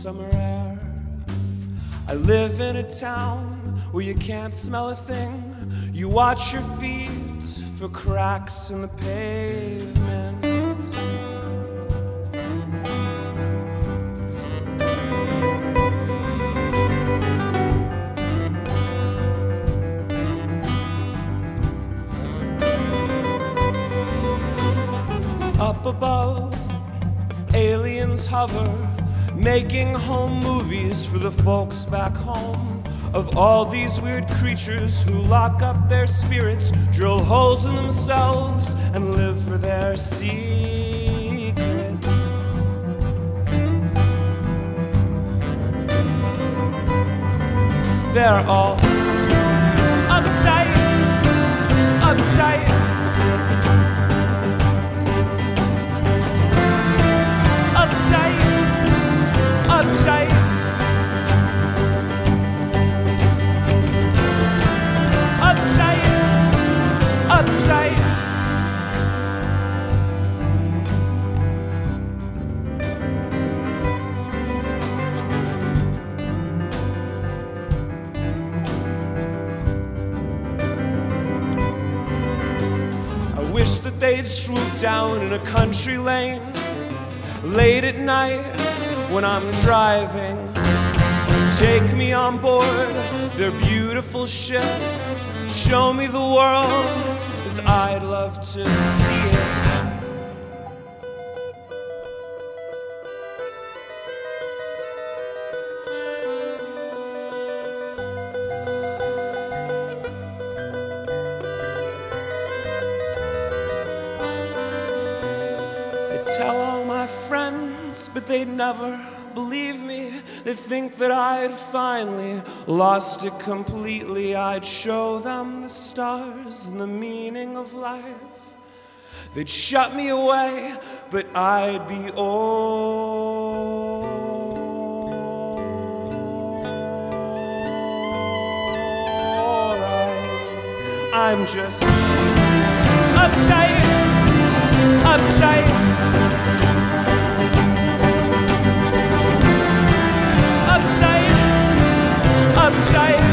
summer air. I live in a town where you can't smell a thing. You watch your feet for cracks in the pavement. Up above, aliens hover, making home movies for the folks back home. Of all these weird creatures who lock up their spirits, drill holes in themselves, and live for their secrets. They're all uptight, uptight. Uptight, uptight, uptight, uptight. I wish that they'd swoop down in a country lane late at night when I'm driving. Take me on board their beautiful ship. Show me the world as I'd love to see it. I tell all my friends, but they'd never believe me. They think that I'd finally lost it completely. I'd show them the stars and the meaning of life. They'd shut me away, but I'd be alright. I'm just uptight, uptight. Uptight, uptight.